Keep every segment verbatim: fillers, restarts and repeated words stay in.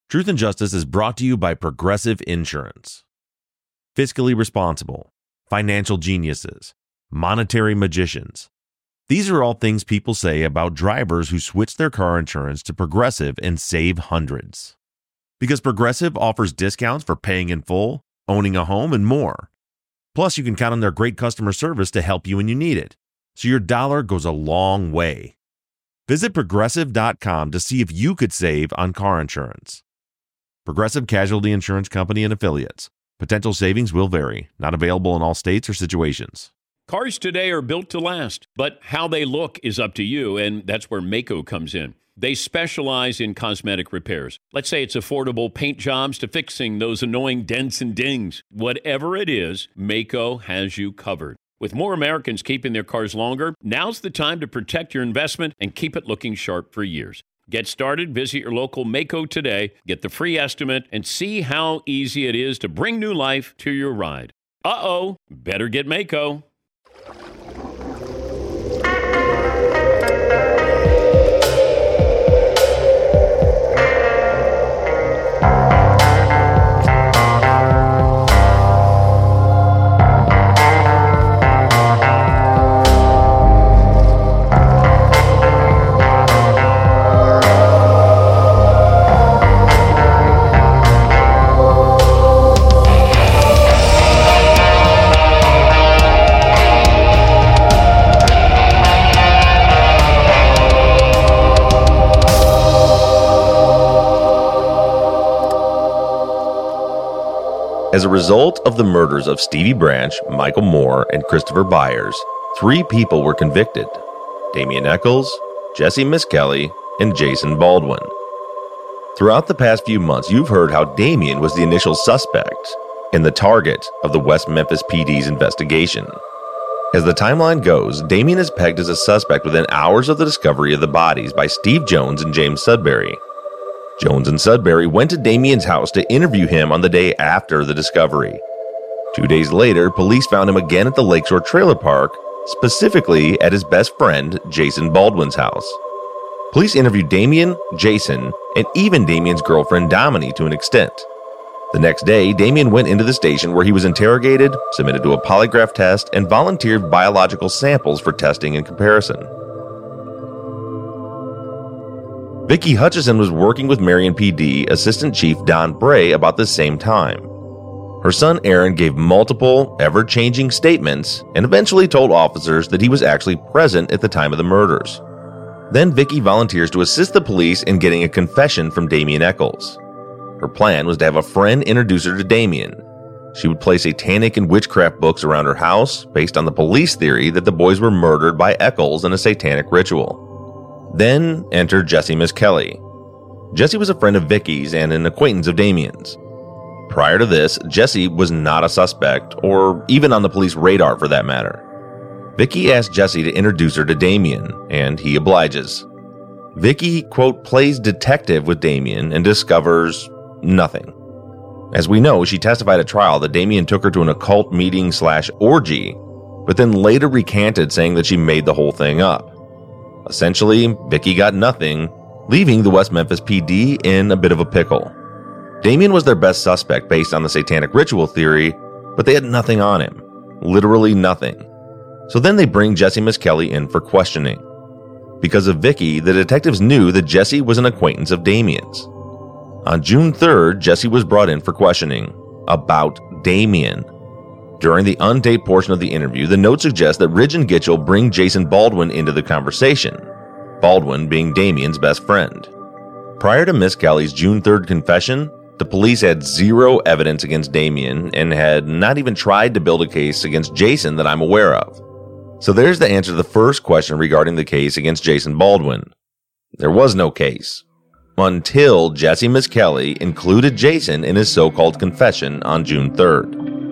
Truth and Justice is brought to you by Progressive Insurance. Fiscally responsible, financial geniuses, monetary magicians. These are all things people say about drivers who switch their car insurance to Progressive and save hundreds. Because Progressive offers discounts for paying in full, owning a home, and more. Plus, you can count on their great customer service to help you when you need it. So your dollar goes a long way. Visit progressive dot com to see if you could save on car insurance. Progressive Casualty Insurance Company and Affiliates. Potential savings will vary. Not available in all states or situations. Cars today are built to last, but how they look is up to you, and that's where Maaco comes in. They specialize in cosmetic repairs. Let's say it's affordable paint jobs to fixing those annoying dents and dings. Whatever it is, Maaco has you covered. With more Americans keeping their cars longer, now's the time to protect your investment and keep it looking sharp for years. Get started, visit your local Maaco today, get the free estimate, and see how easy it is to bring new life to your ride. Uh-oh, better get Maaco. As a result of the murders of Stevie Branch, Michael Moore, and Christopher Byers, three people were convicted: Damien Echols, Jesse Misskelley, and Jason Baldwin. Throughout the past few months, you've heard how Damien was the initial suspect and the target of the West Memphis P D's investigation. As the timeline goes, Damien is pegged as a suspect within hours of the discovery of the bodies by Steve Jones and James Sudbury. Jones and Sudbury went to Damien's house to interview him on the day after the discovery. Two days later, police found him again at the Lakeshore Trailer Park, specifically at his best friend, Jason Baldwin's house. Police interviewed Damien, Jason, and even Damien's girlfriend, Domini, to an extent. The next day, Damien went into the station where he was interrogated, submitted to a polygraph test, and volunteered biological samples for testing and comparison. Vicki Hutchison was working with Marion P D Assistant Chief Don Bray about the same time. Her son Aaron gave multiple, ever-changing statements and eventually told officers that he was actually present at the time of the murders. Then Vicki volunteers to assist the police in getting a confession from Damien Echols. Her plan was to have a friend introduce her to Damien. She would place satanic and witchcraft books around her house based on the police theory that the boys were murdered by Echols in a satanic ritual. Then entered Jesse Misskelley. Jesse was a friend of Vicki's and an acquaintance of Damien's. Prior to this, Jesse was not a suspect, or even on the police radar for that matter. Vicki asked Jesse to introduce her to Damien, and he obliges. Vicki, quote, plays detective with Damien and discovers nothing. As we know, she testified at trial that Damien took her to an occult meeting slash orgy, but then later recanted, saying that she made the whole thing up. Essentially, Vicki got nothing, leaving the West Memphis P D in a bit of a pickle. Damien was their best suspect based on the satanic ritual theory, but they had nothing on him. Literally nothing. So then they bring Jesse Misskelley in for questioning. Because of Vicki, the detectives knew that Jesse was an acquaintance of Damien's. On June third, Jesse was brought in for questioning about Damien. During the untaped portion of the interview, the note suggests that Ridge and Gitchell bring Jason Baldwin into the conversation, Baldwin being Damien's best friend. Prior to Misskelley's June third confession, the police had zero evidence against Damien and had not even tried to build a case against Jason that I'm aware of. So there's the answer to the first question regarding the case against Jason Baldwin. There was no case. Until Jesse Misskelley included Jason in his so-called confession on June third.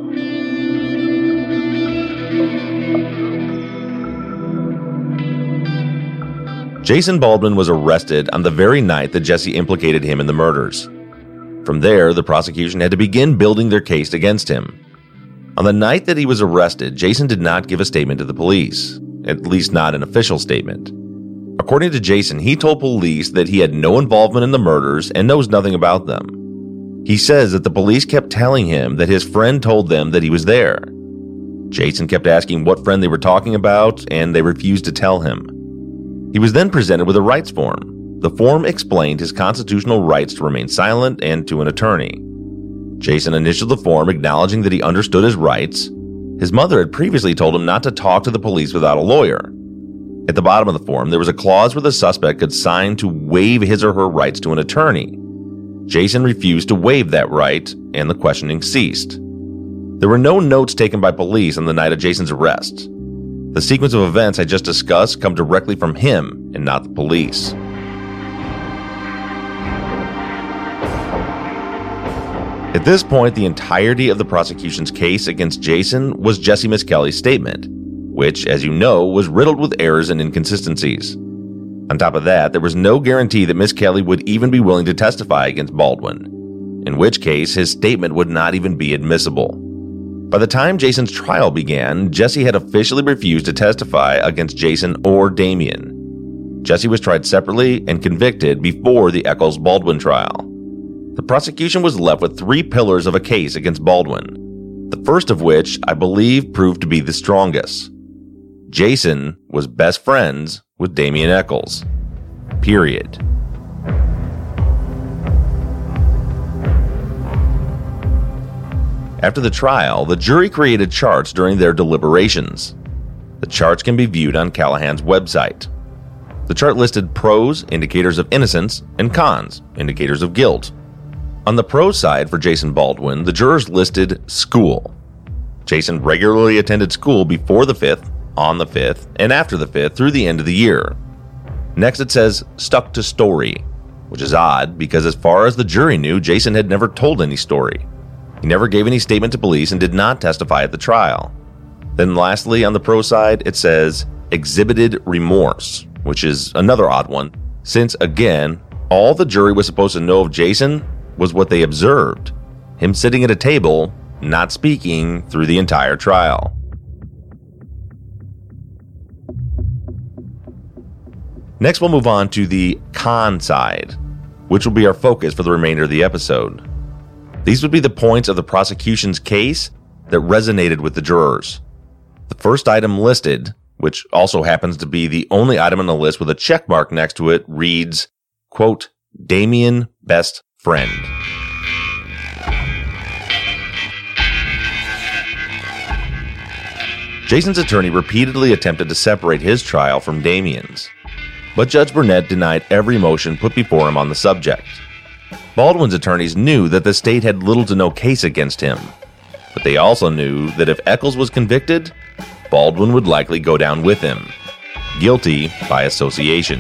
Jason Baldwin was arrested on the very night that Jesse implicated him in the murders. From there, the prosecution had to begin building their case against him. On the night that he was arrested, Jason did not give a statement to the police, at least not an official statement. A According to Jason, he told police that he had no involvement in the murders and knows nothing about them. He says that the police kept telling him that his friend told them that he was there. Jason kept asking what friend they were talking about, and they refused to tell him. He was then presented with a rights form. The form explained his constitutional rights to remain silent and to an attorney. Jason initialed the form acknowledging that he understood his rights. His mother had previously told him not to talk to the police without a lawyer. At the bottom of the form, there was a clause where the suspect could sign to waive his or her rights to an attorney. Jason refused to waive that right, and the questioning ceased. There were no notes taken by police on the night of Jason's arrest. The sequence of events I just discussed come directly from him and not the police. At this point, the entirety of the prosecution's case against Jason was Jesse Misskelley's statement, which, as you know, was riddled with errors and inconsistencies. On top of that, there was no guarantee that Misskelley would even be willing to testify against Baldwin, in which case his statement would not even be admissible. By the time Jason's trial began, Jesse had officially refused to testify against Jason or Damien. Jesse was tried separately and convicted before the Echols-Baldwin trial. The prosecution was left with three pillars of a case against Baldwin, the first of which I believe proved to be the strongest. Jason was best friends with Damien Echols. Period. After the trial, the jury created charts during their deliberations. The charts can be viewed on Callahan's website. The chart listed pros, indicators of innocence, and cons, indicators of guilt. On the pro side for Jason Baldwin, the jurors listed school. Jason regularly attended school before the fifth, on the fifth, and after the fifth through the end of the year. Next it says stuck to story, which is odd because as far as the jury knew, Jason had never told any story. He never gave any statement to police and did not testify at the trial. Then lastly, on the pro side, it says exhibited remorse, which is another odd one, since again, all the jury was supposed to know of Jason was what they observed, him sitting at a table, not speaking through the entire trial. Next, we'll move on to the con side, which will be our focus for the remainder of the episode. These would be the points of the prosecution's case that resonated with the jurors. The first item listed, which also happens to be the only item on the list with a check mark next to it, reads, quote, Damien best friend. Jason's attorney repeatedly attempted to separate his trial from Damien's, but Judge Burnett denied every motion put before him on the subject. Baldwin's attorneys knew that the state had little to no case against him, but they also knew that if Echols was convicted, Baldwin would likely go down with him, guilty by association.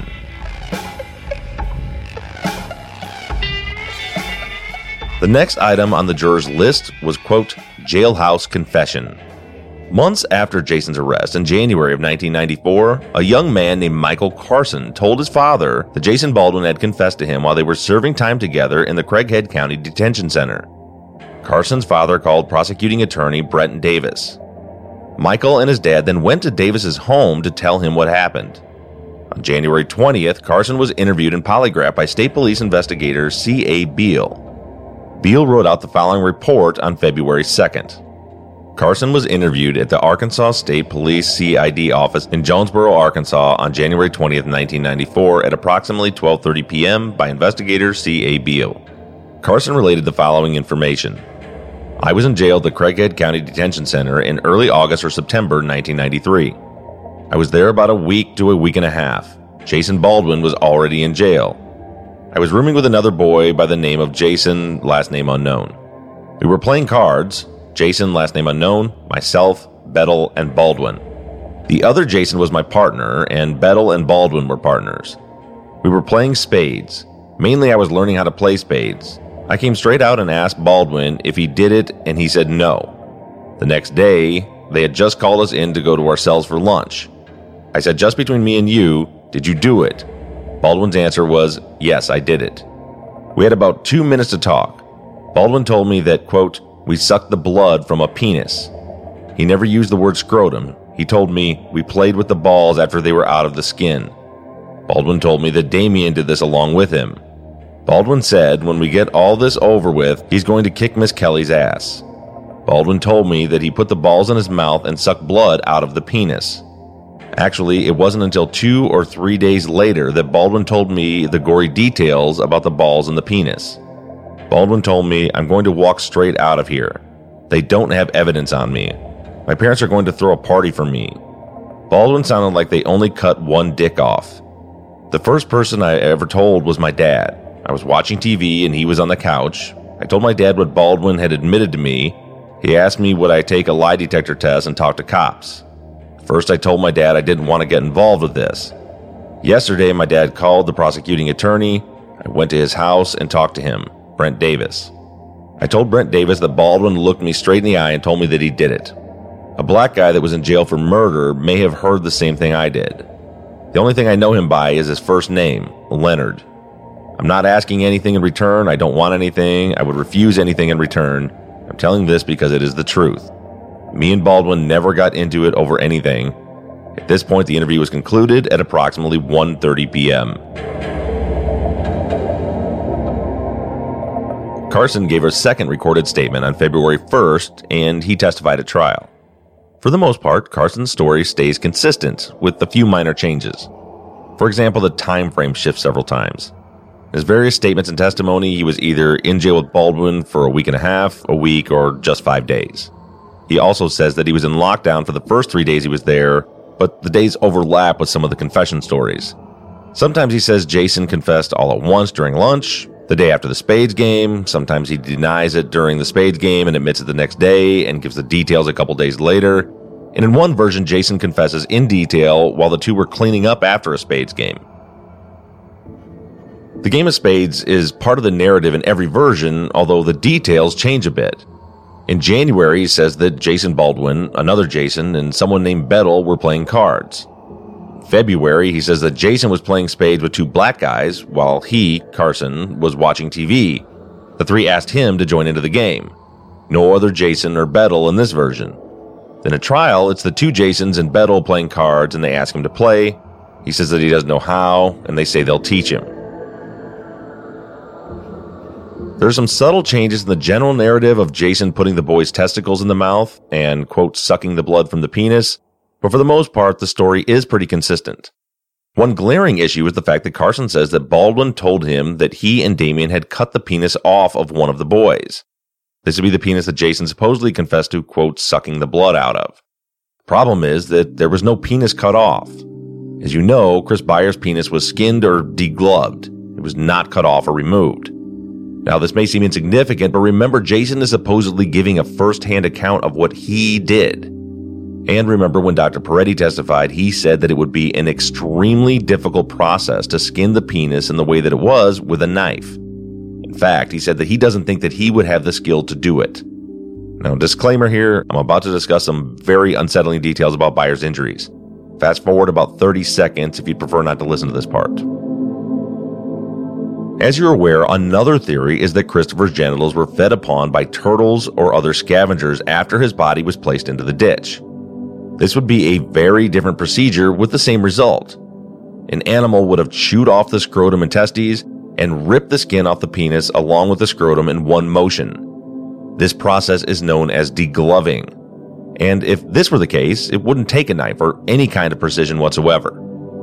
The next item on the jurors' list was, quote, jailhouse confession. Months after Jason's arrest in January of nineteen ninety-four, a young man named Michael Carson told his father that Jason Baldwin had confessed to him while they were serving time together in the Craighead County Detention Center. Carson's father called prosecuting attorney Brent Davis. Michael and his dad then went to Davis's home to tell him what happened. On January twentieth, Carson was interviewed and polygraphed by State Police investigator C A Beal. Beal wrote out the following report on February second. Carson was interviewed at the Arkansas State Police C I D office in Jonesboro, Arkansas on January twentieth, nineteen ninety-four at approximately twelve thirty p.m. by investigator C A Beal. Carson related the following information. I was in jail at the Craighead County Detention Center in early August or September nineteen ninety-three. I was there about a week to a week and a half. Jason Baldwin was already in jail. I was rooming with another boy by the name of Jason, last name unknown. We were playing cards. Jason, last name unknown, myself, Bettel, and Baldwin. The other Jason was my partner, and Bettel and Baldwin were partners. We were playing spades. Mainly I was learning how to play spades. I came straight out and asked Baldwin if he did it, and he said no. The next day, they had just called us in to go to our cells for lunch. I said, just between me and you, did you do it? Baldwin's answer was, yes, I did it. We had about two minutes to talk. Baldwin told me that, quote, we sucked the blood from a penis. He never used the word scrotum. He told me we played with the balls after they were out of the skin. Baldwin told me that Damien did this along with him. Baldwin said when we get all this over with, he's going to kick Miss Kelly's ass. Baldwin told me that he put the balls in his mouth and sucked blood out of the penis. Actually, it wasn't until two or three days later that Baldwin told me the gory details about the balls and the penis. Baldwin told me, I'm going to walk straight out of here. They don't have evidence on me. My parents are going to throw a party for me. Baldwin sounded like they only cut one dick off. The first person I ever told was my dad. I was watching T V and he was on the couch. I told my dad what Baldwin had admitted to me. He asked me would I take a lie detector test and talk to cops. First I told my dad I didn't want to get involved with this. Yesterday my dad called the prosecuting attorney. I went to his house and talked to him, Brent Davis. I told Brent Davis that Baldwin looked me straight in the eye and told me that he did it. A black guy that was in jail for murder may have heard the same thing I did. The only thing I know him by is his first name, Leonard. I'm not asking anything in return. I don't want anything. I would refuse anything in return. I'm telling this because it is the truth. Me and Baldwin never got into it over anything. At this point, the interview was concluded at approximately one thirty p.m. Carson gave her second recorded statement on February first, and he testified at trial. For the most part, Carson's story stays consistent, with a few minor changes. For example, the time frame shifts several times. In his various statements and testimony, he was either in jail with Baldwin for a week and a half, a week, or just five days. He also says that he was in lockdown for the first three days he was there, but the days overlap with some of the confession stories. Sometimes he says Jason confessed all at once during lunch, the day after the Spades game. Sometimes he denies it during the Spades game and admits it the next day and gives the details a couple days later. And in one version, Jason confesses in detail while the two were cleaning up after a Spades game. The game of Spades is part of the narrative in every version, although the details change a bit. In January, he says that Jason Baldwin, another Jason, and someone named Bettel were playing cards. February, he says that Jason was playing spades with two black guys, while he, Carson, was watching T V. The three asked him to join into the game. No other Jason or Bettel in this version. Then at trial, it's the two Jasons and Bettel playing cards, and they ask him to play. He says that he doesn't know how, and they say they'll teach him. There are some subtle changes in the general narrative of Jason putting the boy's testicles in the mouth and, quote, sucking the blood from the penis, but for the most part, the story is pretty consistent. One glaring issue is the fact that Carson says that Baldwin told him that he and Damien had cut the penis off of one of the boys. This would be the penis that Jason supposedly confessed to, quote, sucking the blood out of. Problem is that there was no penis cut off. As you know, Chris Byers' penis was skinned or degloved. It was not cut off or removed. Now, this may seem insignificant, but remember, Jason is supposedly giving a first-hand account of what he did. And remember, when Doctor Peretti testified, he said that it would be an extremely difficult process to skin the penis in the way that it was with a knife. In fact, he said that he doesn't think that he would have the skill to do it. Now, disclaimer here, I'm about to discuss some very unsettling details about Byers' injuries. Fast forward about thirty seconds if you'd prefer not to listen to this part. As you're aware, another theory is that Christopher's genitals were fed upon by turtles or other scavengers after his body was placed into the ditch. This would be a very different procedure with the same result. An animal would have chewed off the scrotum and testes and ripped the skin off the penis along with the scrotum in one motion. This process is known as degloving. And if this were the case, it wouldn't take a knife or any kind of precision whatsoever.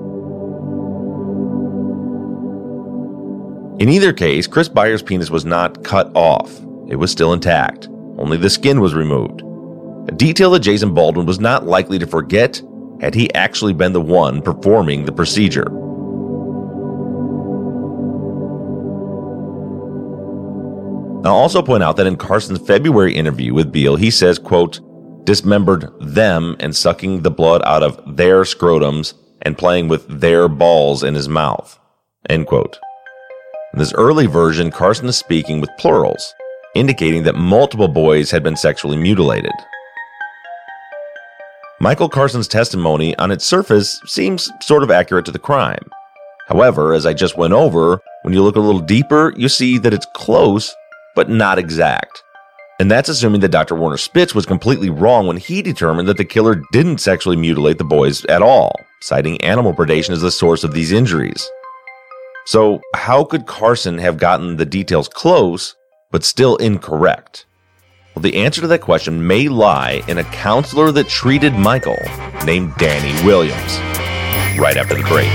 In either case, Chris Byers' penis was not cut off. It was still intact. Only the skin was removed. A detail that Jason Baldwin was not likely to forget had he actually been the one performing the procedure. I'll also point out that in Carson's February interview with Beale, he says, quote, dismembered them and sucking the blood out of their scrotums and playing with their balls in his mouth, end quote. In this early version, Carson is speaking with plurals, indicating that multiple boys had been sexually mutilated. Michael Carson's testimony on its surface seems sort of accurate to the crime. However, as I just went over, when you look a little deeper, you see that it's close, but not exact. And that's assuming that Doctor Werner Spitz was completely wrong when he determined that the killer didn't sexually mutilate the boys at all, citing animal predation as the source of these injuries. So, how could Carson have gotten the details close, but still incorrect? Well, the answer to that question may lie in a counselor that treated Michael named Danny Williams. Right after the break.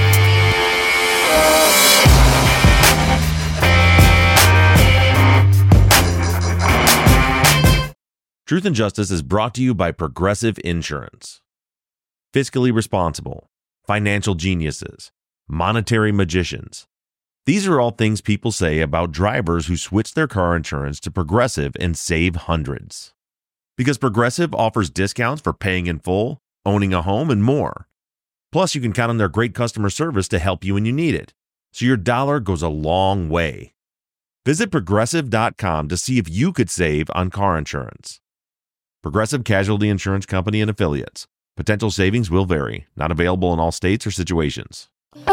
Truth and Justice is brought to you by Progressive Insurance. Fiscally responsible, financial geniuses, monetary magicians. These are all things people say about drivers who switch their car insurance to Progressive and save hundreds. Because Progressive offers discounts for paying in full, owning a home, and more. Plus, you can count on their great customer service to help you when you need it. So your dollar goes a long way. Visit Progressive dot com to see if you could save on car insurance. Progressive Casualty Insurance Company and Affiliates. Potential savings will vary. Not available in all states or situations.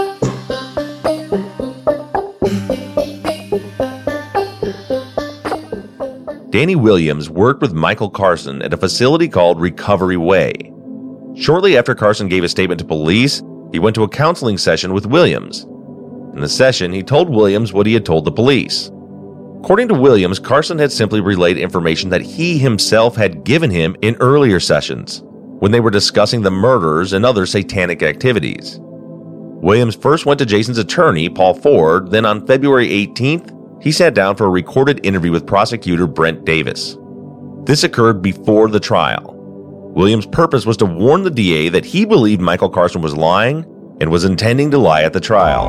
Danny Williams worked with Michael Carson at a facility called Recovery Way. Shortly after Carson gave a statement to police, he went to a counseling session with Williams. In the session, he told Williams what he had told the police. According to Williams, Carson had simply relayed information that he himself had given him in earlier sessions, when they were discussing the murders and other satanic activities. Williams first went to Jason's attorney, Paul Ford, then on February eighteenth, he sat down for a recorded interview with prosecutor Brent Davis. This occurred before the trial. Williams' purpose was to warn the D A that he believed Michael Carson was lying and was intending to lie at the trial.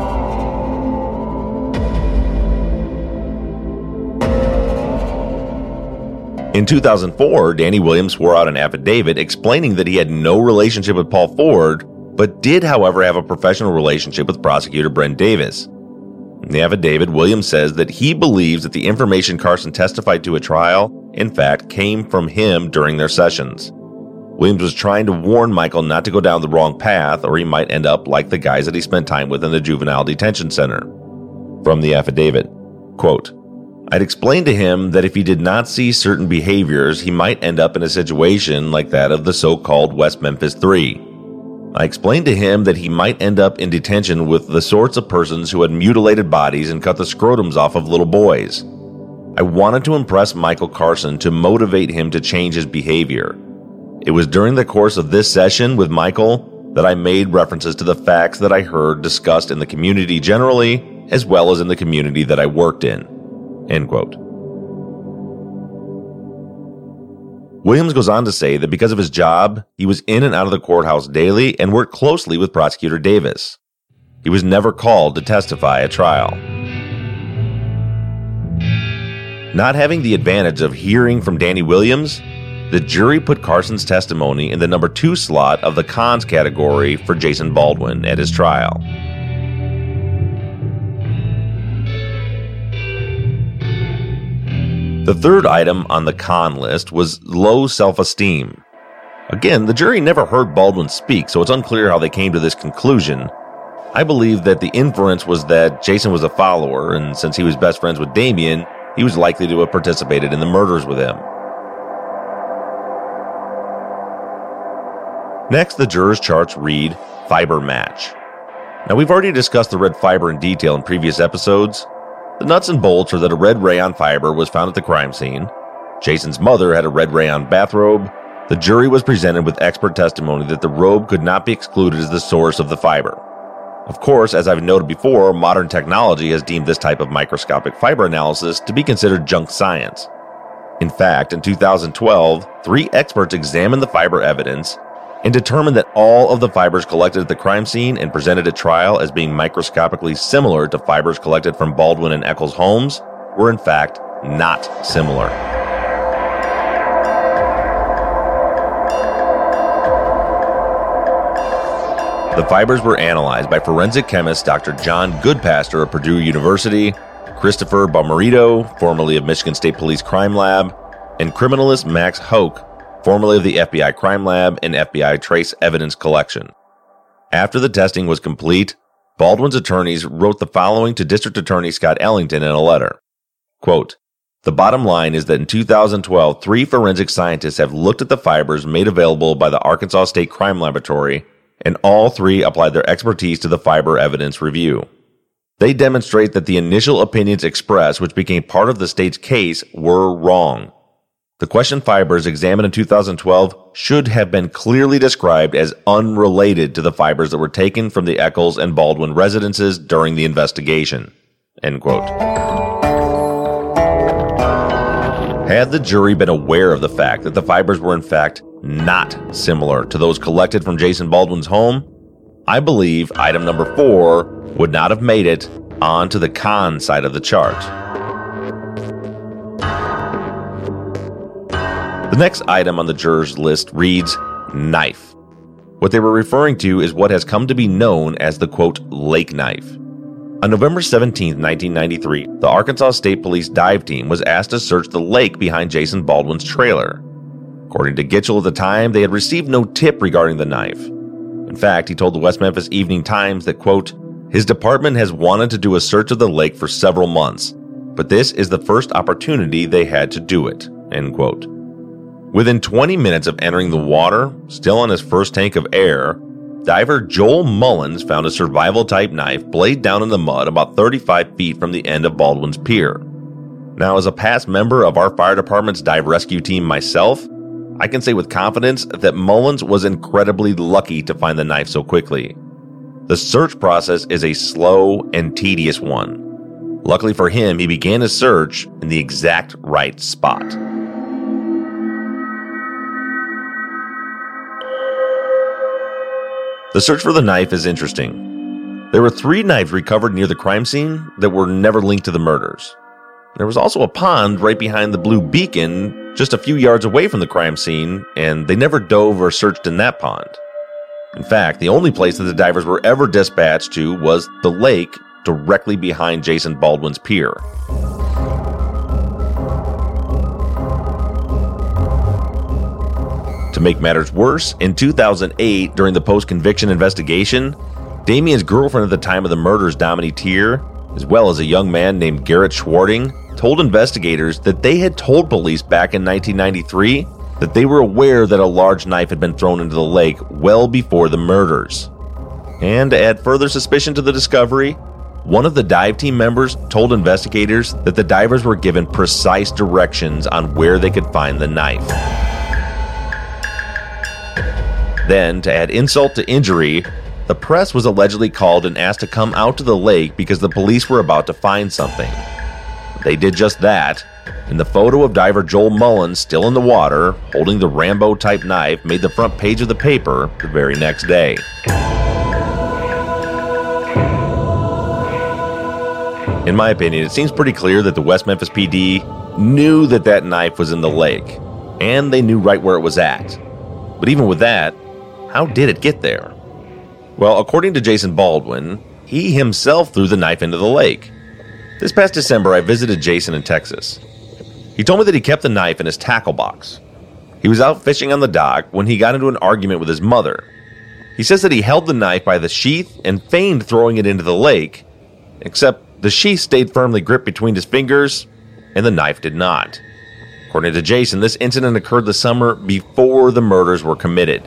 In two thousand four, Danny Williams swore out an affidavit explaining that he had no relationship with Paul Ford, but did, however, have a professional relationship with prosecutor Brent Davis. In the affidavit, Williams says that he believes that the information Carson testified to at trial, in fact, came from him during their sessions. Williams was trying to warn Michael not to go down the wrong path, or he might end up like the guys that he spent time with in the juvenile detention center. From the affidavit, quote, I'd explained to him that if he did not see certain behaviors, he might end up in a situation like that of the so-called West Memphis Three. I explained to him that he might end up in detention with the sorts of persons who had mutilated bodies and cut the scrotums off of little boys. I wanted to impress Michael Carson to motivate him to change his behavior. It was during the course of this session with Michael that I made references to the facts that I heard discussed in the community generally, as well as in the community that I worked in. End quote. Williams goes on to say that because of his job, he was in and out of the courthouse daily and worked closely with Prosecutor Davis. He was never called to testify at trial. Not having the advantage of hearing from Danny Williams, the jury put Carson's testimony in the number two slot of the cons category for Jason Baldwin at his trial. The third item on the con list was low self-esteem. Again, the jury never heard Baldwin speak, so it's unclear how they came to this conclusion. I believe that the inference was that Jason was a follower, and since he was best friends with Damien, he was likely to have participated in the murders with him. Next, the jurors' charts read fiber match. Now, we've already discussed the red fiber in detail in previous episodes. The nuts and bolts are that a red rayon fiber was found at the crime scene. Jason's mother had a red rayon bathrobe. The jury was presented with expert testimony that the robe could not be excluded as the source of the fiber. Of course, as I've noted before, modern technology has deemed this type of microscopic fiber analysis to be considered junk science. In fact, in two thousand twelve, three experts examined the fiber evidence and determined that all of the fibers collected at the crime scene and presented at trial as being microscopically similar to fibers collected from Baldwin and Eccles' homes were in fact not similar. The fibers were analyzed by forensic chemist Doctor John Goodpaster of Purdue University, Christopher Bomarito, formerly of Michigan State Police Crime Lab, and criminalist Max Hoke, formerly of the F B I Crime Lab and F B I Trace Evidence Collection. After the testing was complete, Baldwin's attorneys wrote the following to District Attorney Scott Ellington in a letter. Quote, the bottom line is that in two thousand twelve, three forensic scientists have looked at the fibers made available by the Arkansas State Crime Laboratory and all three applied their expertise to the fiber evidence review. They demonstrate that the initial opinions expressed, which became part of the state's case, were wrong. The questioned fibers examined in two thousand twelve should have been clearly described as unrelated to the fibers that were taken from the Eccles and Baldwin residences during the investigation. End quote. Had the jury been aware of the fact that the fibers were in fact not similar to those collected from Jason Baldwin's home, I believe item number four would not have made it onto the con side of the chart. The next item on the jurors' list reads knife. What they were referring to is what has come to be known as the, quote, lake knife. On November seventeenth, nineteen ninety-three, the Arkansas State Police dive team was asked to search the lake behind Jason Baldwin's trailer. According to Gitchell at the time, they had received no tip regarding the knife. In fact, he told the West Memphis Evening Times that, quote, his department has wanted to do a search of the lake for several months, but this is the first opportunity they had to do it, end quote. Within twenty minutes of entering the water, still on his first tank of air, diver Joel Mullins found a survival-type knife blade down in the mud about thirty-five feet from the end of Baldwin's Pier. Now, as a past member of our fire department's dive rescue team myself, I can say with confidence that Mullins was incredibly lucky to find the knife so quickly. The search process is a slow and tedious one. Luckily for him, he began his search in the exact right spot. The search for the knife is interesting. There were three knives recovered near the crime scene that were never linked to the murders. There was also a pond right behind the Blue Beacon, just a few yards away from the crime scene, and they never dove or searched in that pond. In fact, the only place that the divers were ever dispatched to was the lake directly behind Jason Baldwin's pier. To make matters worse, in two thousand eight, during the post-conviction investigation, Damien's girlfriend at the time of the murders, Dominique Tier, as well as a young man named Garrett Schwarting, told investigators that they had told police back in nineteen ninety-three that they were aware that a large knife had been thrown into the lake well before the murders. And to add further suspicion to the discovery, one of the dive team members told investigators that the divers were given precise directions on where they could find the knife. Then, to add insult to injury, the press was allegedly called and asked to come out to the lake because the police were about to find something. They did just that, and the photo of diver Joel Mullins still in the water, holding the Rambo-type knife, made the front page of the paper the very next day. In my opinion, it seems pretty clear that the West Memphis P D knew that that knife was in the lake, and they knew right where it was at. But even with that, how did it get there? Well, according to Jason Baldwin, he himself threw the knife into the lake. This past December, I visited Jason in Texas. He told me that he kept the knife in his tackle box. He was out fishing on the dock when he got into an argument with his mother. He says that he held the knife by the sheath and feigned throwing it into the lake, except the sheath stayed firmly gripped between his fingers, and the knife did not. According to Jason, this incident occurred the summer before the murders were committed.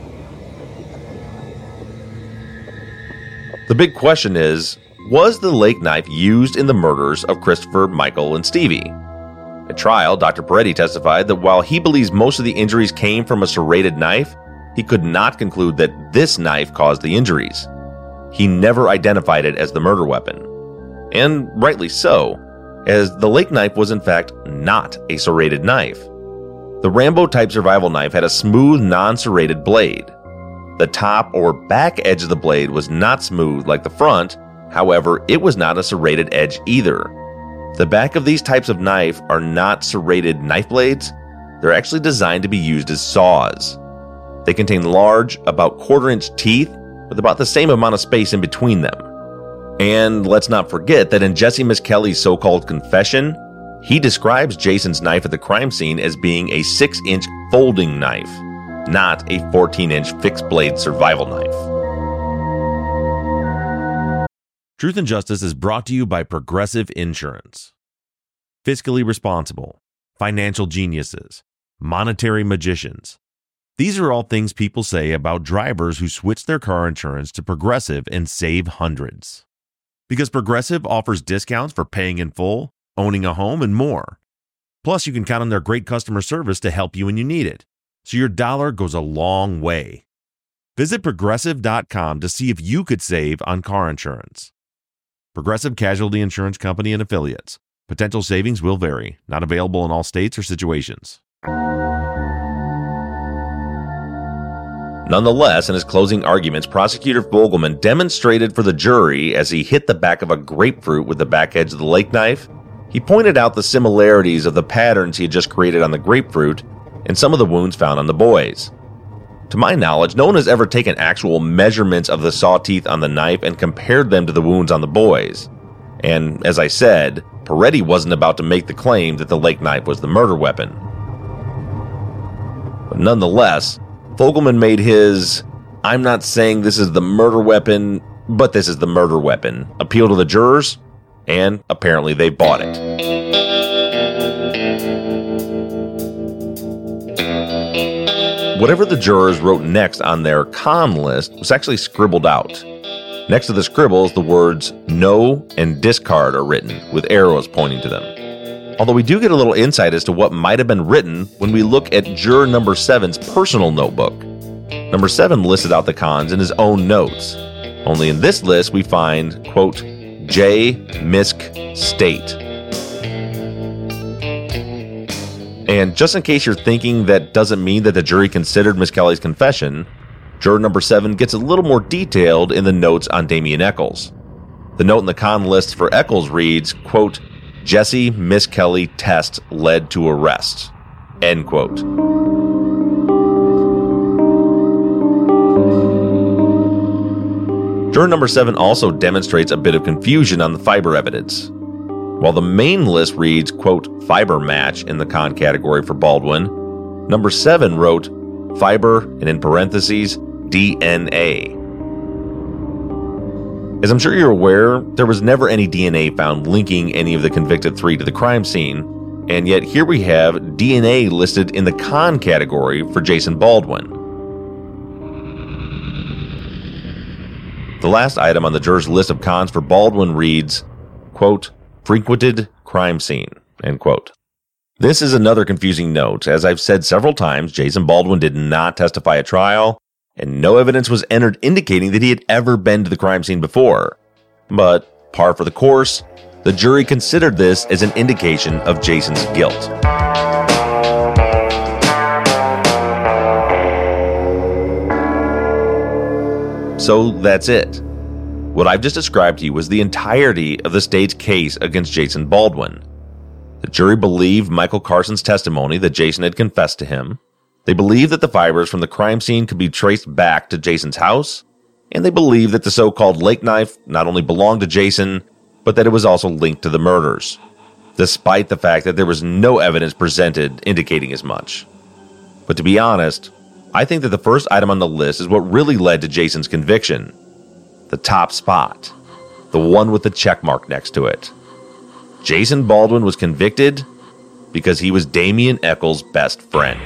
The big question is, was the lake knife used in the murders of Christopher, Michael, and Stevie? At trial, Doctor Peretti testified that while he believes most of the injuries came from a serrated knife, he could not conclude that this knife caused the injuries. He never identified it as the murder weapon. And rightly so, as the lake knife was in fact not a serrated knife. The Rambo-type survival knife had a smooth, non-serrated blade. The top or back edge of the blade was not smooth like the front, however, it was not a serrated edge either. The back of these types of knife are not serrated knife blades, they're actually designed to be used as saws. They contain large, about quarter-inch teeth with about the same amount of space in between them. And let's not forget that in Jesse Miskelly's so-called confession, he describes Jason's knife at the crime scene as being a six-inch folding knife, not a fourteen-inch fixed-blade survival knife. Truth and Justice is brought to you by Progressive Insurance. Fiscally responsible, financial geniuses, monetary magicians. These are all things people say about drivers who switch their car insurance to Progressive and save hundreds. Because Progressive offers discounts for paying in full, owning a home, and more. Plus, you can count on their great customer service to help you when you need it. So your dollar goes a long way. Visit Progressive dot com to see if you could save on car insurance. Progressive Casualty Insurance Company and Affiliates. Potential savings will vary. Not available in all states or situations. Nonetheless, in his closing arguments, Prosecutor Fogelman demonstrated for the jury as he hit the back of a grapefruit with the back edge of the lake knife. He pointed out the similarities of the patterns he had just created on the grapefruit and some of the wounds found on the boys. To my knowledge, no one has ever taken actual measurements of the saw teeth on the knife and compared them to the wounds on the boys. And as I said, Peretti wasn't about to make the claim that the lake knife was the murder weapon. But nonetheless, Fogelman made his, "I'm not saying this is the murder weapon, but this is the murder weapon," appeal to the jurors, and apparently they bought it. Whatever the jurors wrote next on their con list was actually scribbled out. Next to the scribbles, the words "no" and "discard" are written, with arrows pointing to them. Although we do get a little insight as to what might have been written when we look at juror number seven's personal notebook. Number seven listed out the cons in his own notes. Only in this list we find, quote, J. Misk State. And just in case you're thinking that doesn't mean that the jury considered Miss Kelly's confession, juror number seven gets a little more detailed in the notes on Damien Eccles. The note in the con list for Eccles reads, quote, Jesse Miss Kelly test led to arrest, end quote. Juror number seven also demonstrates a bit of confusion on the fiber evidence. While the main list reads, quote, fiber match in the con category for Baldwin, number seven wrote fiber and in parentheses, D N A. As I'm sure you're aware, there was never any D N A found linking any of the convicted three to the crime scene, and yet here we have D N A listed in the con category for Jason Baldwin. The last item on the jurors' list of cons for Baldwin reads, quote, frequented crime scene, end quote. This is another confusing note. As I've said several times, Jason Baldwin did not testify at trial, and no evidence was entered indicating that he had ever been to the crime scene before. But, par for the course, the jury considered this as an indication of Jason's guilt. So that's it. What I've just described to you was the entirety of the state's case against Jason Baldwin. The jury believed Michael Carson's testimony that Jason had confessed to him. They believed that the fibers from the crime scene could be traced back to Jason's house, and they believed that the so-called lake knife not only belonged to Jason, but that it was also linked to the murders, despite the fact that there was no evidence presented indicating as much. But to be honest, I think that the first item on the list is what really led to Jason's conviction. The top spot. The one with the check mark next to it. Jason Baldwin was convicted because he was Damien Eccles' best friend.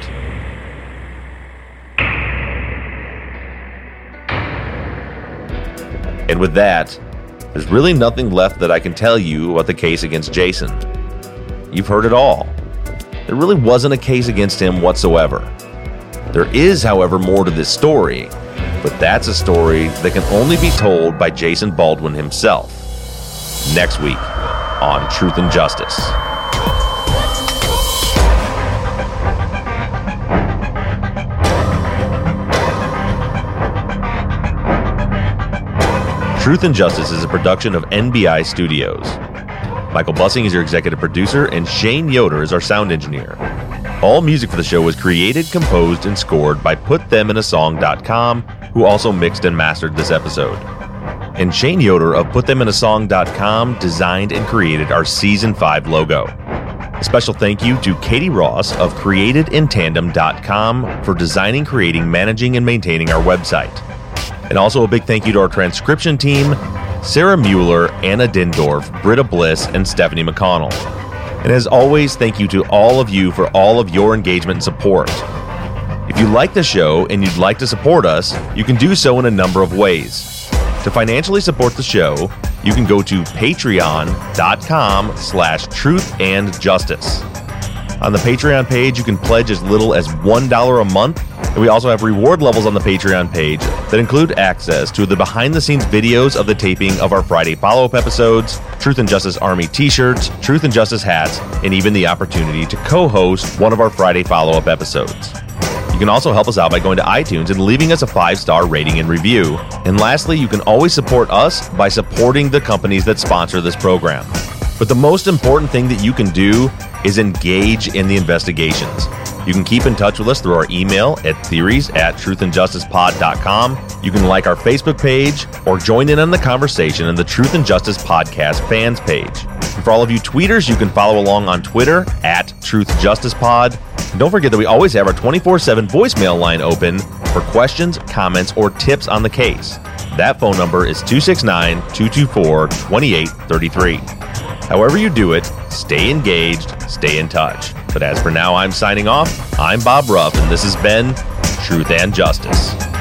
And with that, there's really nothing left that I can tell you about the case against Jason. You've heard it all. There really wasn't a case against him whatsoever. There is, however, more to this story, but that's a story that can only be told by Jason Baldwin himself. Next week on Truth and Justice. Truth and Justice is a production of N B I Studios. Michael Bussing is your executive producer, and Shane Yoder is our sound engineer. All music for the show was created, composed, and scored by put them in a song dot com, who also mixed and mastered this episode. And Shane Yoder of put them in a song dot com designed and created our Season five logo. A special thank you to Katie Ross of created in tandem dot com for designing, creating, managing, and maintaining our website. And also a big thank you to our transcription team, Sarah Mueller, Anna Dindorf, Britta Bliss, and Stephanie McConnell. And as always, thank you to all of you for all of your engagement and support. If If you like the show and you'd like to support us, you can do so in a number of ways. To financially support the show, you can go to patreon.com slash truth and justice. On the Patreon page, you can pledge as little as one dollar a month, and we also have reward levels on the Patreon page that include access to the behind-the-scenes videos of the taping of our Friday follow-up episodes, Truth and Justice Army t-shirts, Truth and Justice hats, and even the opportunity to co-host one of our Friday follow-up episodes. You can also help us out by going to iTunes and leaving us a five-star rating and review. And lastly, you can always support us by supporting the companies that sponsor this program. But the most important thing that you can do is engage in the investigations. You can keep in touch with us through our email at theories at truth and justice pod dot com. You can like our Facebook page or join in on the conversation in the Truth and Justice Podcast fans page. And for all of you tweeters, you can follow along on Twitter at truthjusticepod. And don't forget that we always have our twenty-four seven voicemail line open for questions, comments, or tips on the case. That phone number is two six nine, two two four, two eight three three. However you do it, stay engaged, stay in touch. But as for now, I'm signing off. I'm Bob Ruff, and this has been Truth and Justice.